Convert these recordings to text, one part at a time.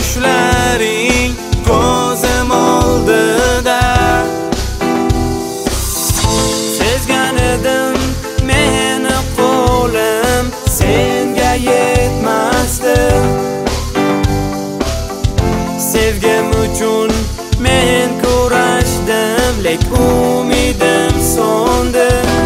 tushlaring ko'zim oldida. Sezgan edim meni qo'lim senga yetmasdi. Sevgim uchun men kurashdim, lek umidim so'ndi.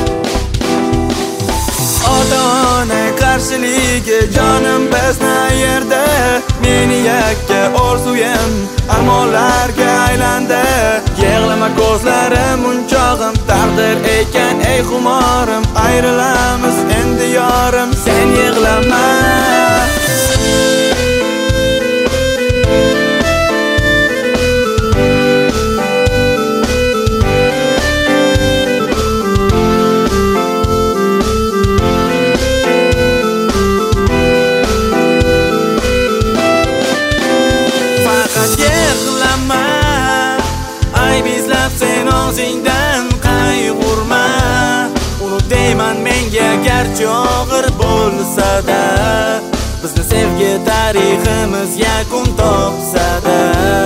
Ota-ona qarshiligi jonim bizna yerda, meni yakka orzuyim armonlarga aylandi. Yig'lama ko'zlarim unchog'im taqdir ekan, ey xumorim, ayrilamiz endi yorim, sen yig'lama. Sen o'zingdan qayg'urma, unut deyman menga garchi og'ir bo'lsa-da. Bizni sevgi tariximiz yakun topsa-da,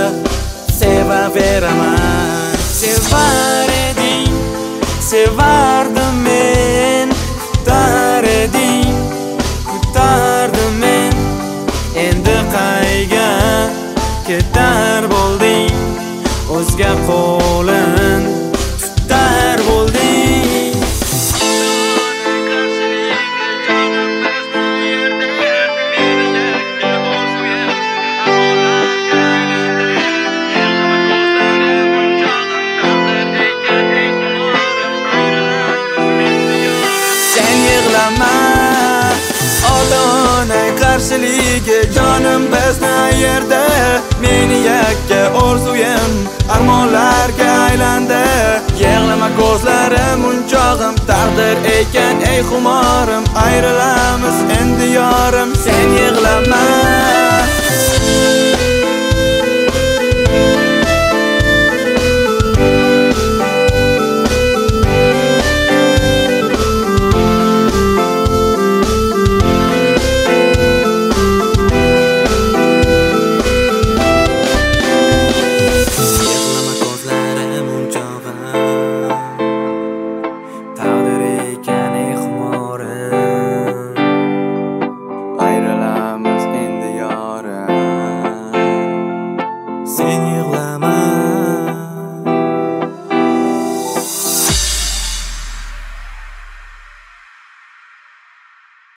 sevaveraman. Sevar eding, sevardim men, kutar eding, kutardim men. Endi qayga ketar bo'lding, o'zga qo'lin tutar bo'lding. Sen yig'lama, ota-ona qarshiligi jonim bizna yerda, meni yakka orzuyim armonlarga aylandi. Yig'lama ko'zlarim unchog'im taqdir ekan, ey xumorim, ayrilamiz endi